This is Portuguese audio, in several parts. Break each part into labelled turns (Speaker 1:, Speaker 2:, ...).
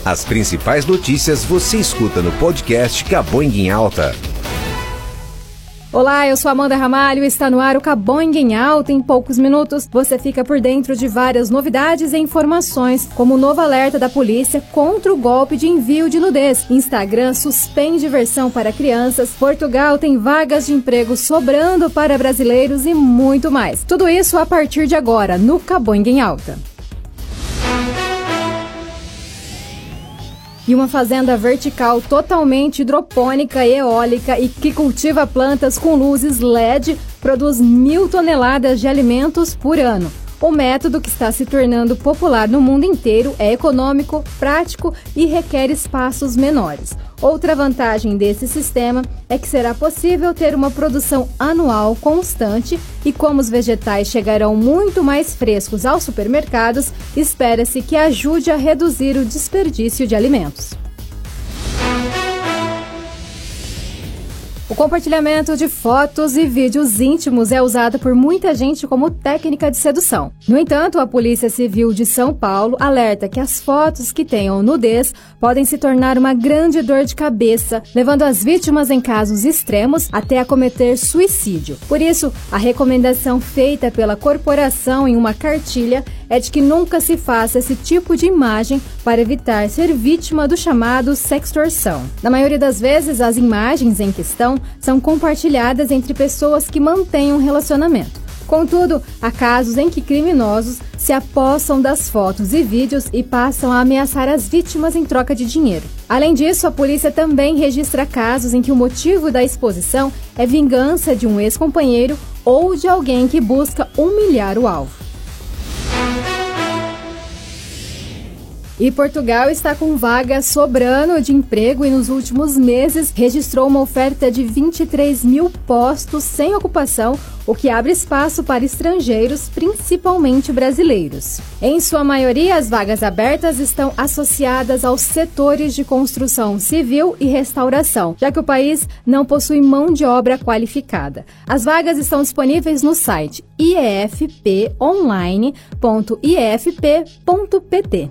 Speaker 1: As principais notícias você escuta no podcast Caboing em Alta.
Speaker 2: Olá, eu sou Amanda Ramalho e está no ar o Caboing em Alta. Em poucos minutos, você fica por dentro de várias novidades e informações, como o novo alerta da polícia contra o golpe de envio de nudez. Instagram suspende versão para crianças. Portugal tem vagas de emprego sobrando para brasileiros e muito mais. Tudo isso a partir de agora, no Caboing em Alta. E uma fazenda vertical totalmente hidropônica e eólica e que cultiva plantas com luzes LED produz 1.000 toneladas de alimentos por ano. O método, que está se tornando popular no mundo inteiro, é econômico, prático e requer espaços menores. Outra vantagem desse sistema é que será possível ter uma produção anual constante e, como os vegetais chegarão muito mais frescos aos supermercados, espera-se que ajude a reduzir o desperdício de alimentos. O compartilhamento de fotos e vídeos íntimos é usado por muita gente como técnica de sedução. No entanto, a Polícia Civil de São Paulo alerta que as fotos que tenham nudez podem se tornar uma grande dor de cabeça, levando as vítimas, em casos extremos, até a cometer suicídio. Por isso, a recomendação feita pela corporação em uma cartilha é de que nunca se faça esse tipo de imagem para evitar ser vítima do chamado sextorção. Na maioria das vezes, as imagens em questão são compartilhadas entre pessoas que mantêm um relacionamento. Contudo, há casos em que criminosos se apossam das fotos e vídeos e passam a ameaçar as vítimas em troca de dinheiro. Além disso, a polícia também registra casos em que o motivo da exposição é vingança de um ex-companheiro ou de alguém que busca humilhar o alvo. E Portugal está com vagas sobrando de emprego e nos últimos meses registrou uma oferta de 23.000 postos sem ocupação, o que abre espaço para estrangeiros, principalmente brasileiros. Em sua maioria, as vagas abertas estão associadas aos setores de construção civil e restauração, já que o país não possui mão de obra qualificada. As vagas estão disponíveis no site iefponline.iefp.pt.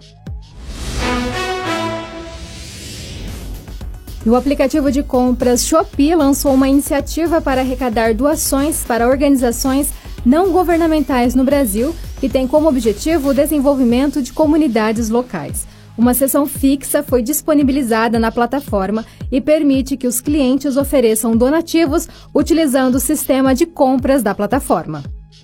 Speaker 2: E o aplicativo de compras Shopee lançou uma iniciativa para arrecadar doações para organizações não governamentais no Brasil e tem como objetivo o desenvolvimento de comunidades locais. Uma seção fixa foi disponibilizada na plataforma e permite que os clientes ofereçam donativos utilizando o sistema de compras da plataforma.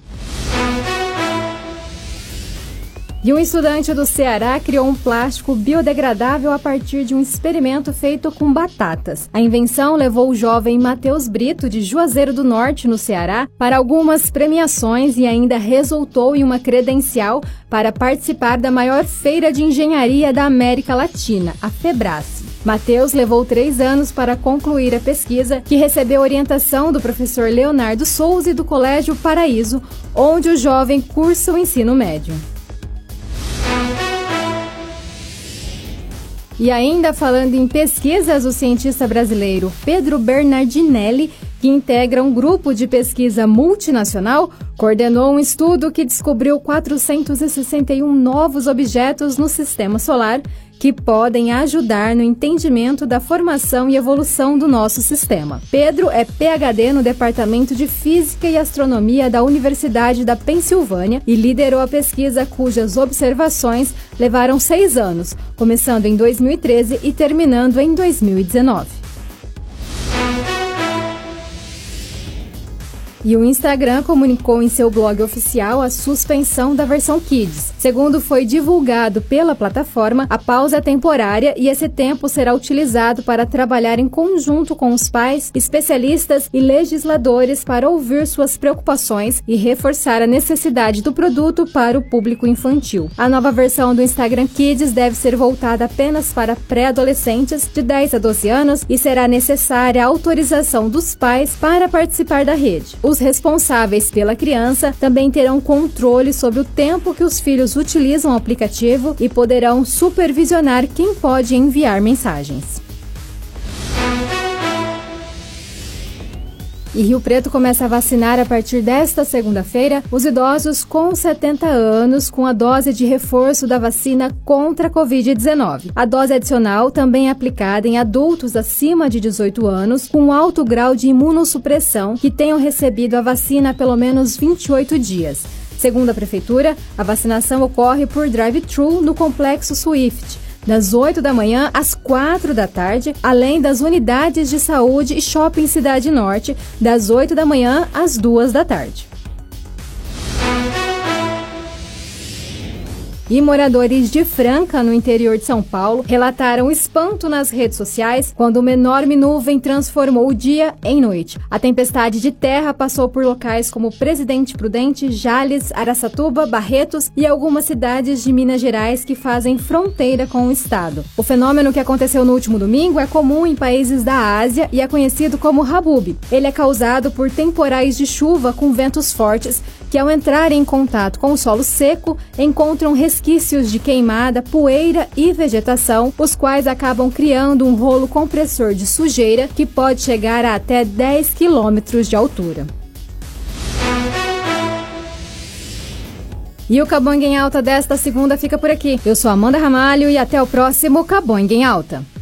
Speaker 2: E um estudante do Ceará criou um plástico biodegradável a partir de um experimento feito com batatas. A invenção levou o jovem Matheus Brito, de Juazeiro do Norte, no Ceará, para algumas premiações e ainda resultou em uma credencial para participar da maior feira de engenharia da América Latina, a FEBRASE. Matheus levou 3 anos para concluir a pesquisa, que recebeu orientação do professor Leonardo Souza e do Colégio Paraíso, onde o jovem cursa o ensino médio. E ainda falando em pesquisas, o cientista brasileiro Pedro Bernardinelli, que integra um grupo de pesquisa multinacional, coordenou um estudo que descobriu 461 novos objetos no sistema solar que podem ajudar no entendimento da formação e evolução do nosso sistema. Pedro é PhD no Departamento de Física e Astronomia da Universidade da Pensilvânia e liderou a pesquisa cujas observações levaram 6 anos, começando em 2013 e terminando em 2019. E o Instagram comunicou em seu blog oficial a suspensão da versão Kids. Segundo foi divulgado pela plataforma, a pausa é temporária e esse tempo será utilizado para trabalhar em conjunto com os pais, especialistas e legisladores para ouvir suas preocupações e reforçar a necessidade do produto para o público infantil. A nova versão do Instagram Kids deve ser voltada apenas para pré-adolescentes de 10 a 12 anos e será necessária a autorização dos pais para participar da rede. Os responsáveis pela criança também terão controle sobre o tempo que os filhos utilizam o aplicativo e poderão supervisionar quem pode enviar mensagens. E Rio Preto começa a vacinar a partir desta segunda-feira os idosos com 70 anos com a dose de reforço da vacina contra a Covid-19. A dose adicional também é aplicada em adultos acima de 18 anos com alto grau de imunossupressão que tenham recebido a vacina há pelo menos 28 dias. Segundo a Prefeitura, a vacinação ocorre por drive-thru no Complexo Swift, das 8 da manhã às 4 da tarde, além das unidades de saúde e Shopping Cidade Norte, das 8 da manhã às 2 da tarde. E moradores de Franca, no interior de São Paulo, relataram espanto nas redes sociais quando uma enorme nuvem transformou o dia em noite. A tempestade de terra passou por locais como Presidente Prudente, Jales, Araçatuba, Barretos e algumas cidades de Minas Gerais que fazem fronteira com o estado. O fenômeno que aconteceu no último domingo é comum em países da Ásia e é conhecido como Habub. Ele é causado por temporais de chuva com ventos fortes que, ao entrarem em contato com o solo seco, encontram resquícios de queimada, poeira e vegetação, os quais acabam criando um rolo compressor de sujeira que pode chegar a até 10 quilômetros de altura. E o Caboinga em Alta desta segunda fica por aqui. Eu sou Amanda Ramalho e até o próximo Caboinga em Alta.